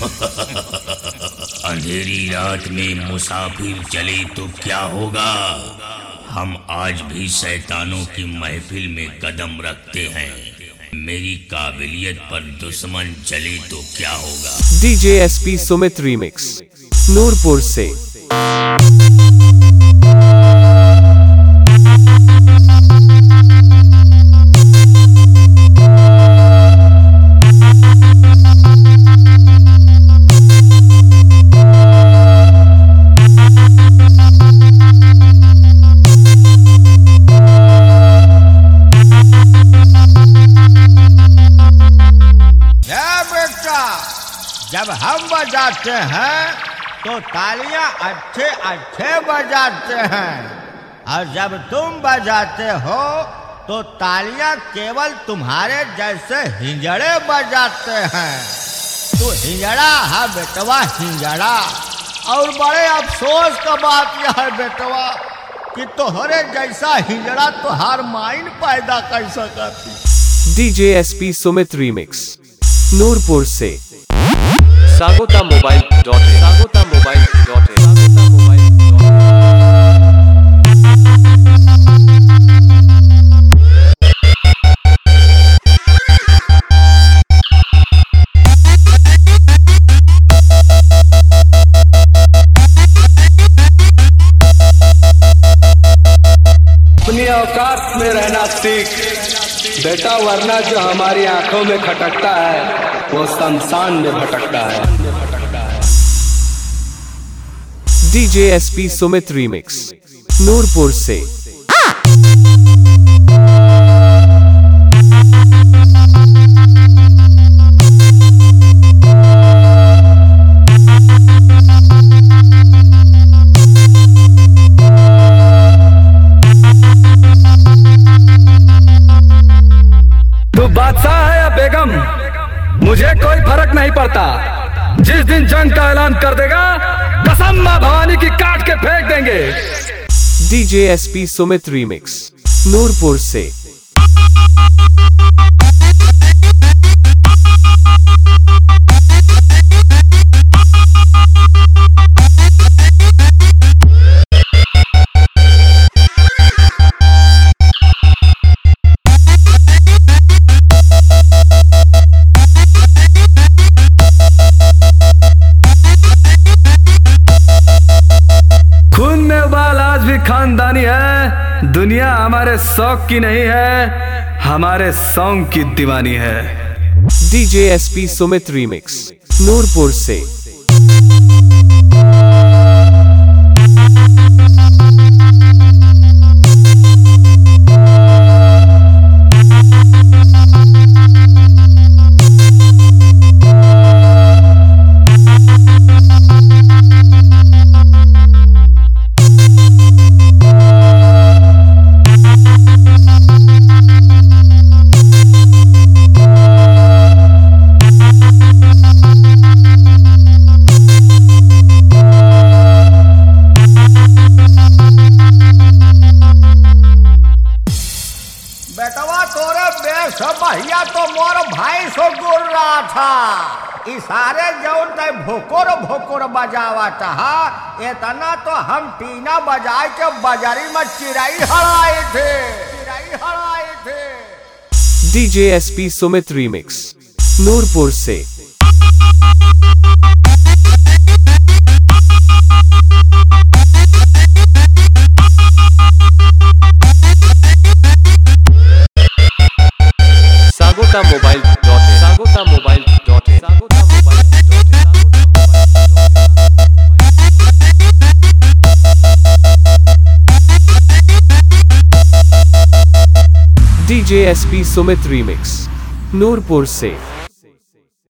अंधेरी रात में मुसाफिर चले तो क्या होगा। हम आज भी शैतानों की महफिल में कदम रखते हैं। मेरी काबिलियत पर दुश्मन चले तो क्या होगा। DJ SP Sumit remix Noorpur से। जब हम बजाते हैं तो तालियां अच्छे अच्छे बजाते हैं, और जब तुम बजाते हो तो तालियां केवल तुम्हारे जैसे हिंजड़े बजाते हैं। तू हिंजड़ा है बेटवा, हिंजड़ा। और बड़े अफसोस का बात यह है बेटवा कि तोहरे जैसा हिंजड़ा तुहार माइन पैदा कर सकती। DJ SP Sumit remix Noorpur से। Sagota mobile .in Sagota mobile .in Sagota mobile अपनी औकात में रहना सीख बेटा, वरना जो हमारी आंखों में खटकता है वो शमशान में भटकता है। DJ SP Sumit remix Noorpur से। तू बादशाह है या बेगम, मुझे कोई फर्क नहीं पड़ता। जिस दिन जंग का ऐलान कर देगा, कसम मां भवानी की काट के फेंक देंगे। DJ SP Sumit remix Noorpur से। खानदानी है, दुनिया हमारे शौक की नहीं है, हमारे सॉन्ग की दीवानी है। DJ SP Sumit remix Noorpur से। बेटवा तोरे बेस भैया तो मोर भाई सो गुर रहा था। इशारे जौन तय भोकोर भोकोर बजावा चाहा, इतना तो हम टीना बजाए के बाजारी में चिराई हड़ाए थे। DJ SP Sumit remix Noorpur से। Sagota mobile .in Sagota mobile .in Sagota mobile DJ SP Sumit remix Noorpur से।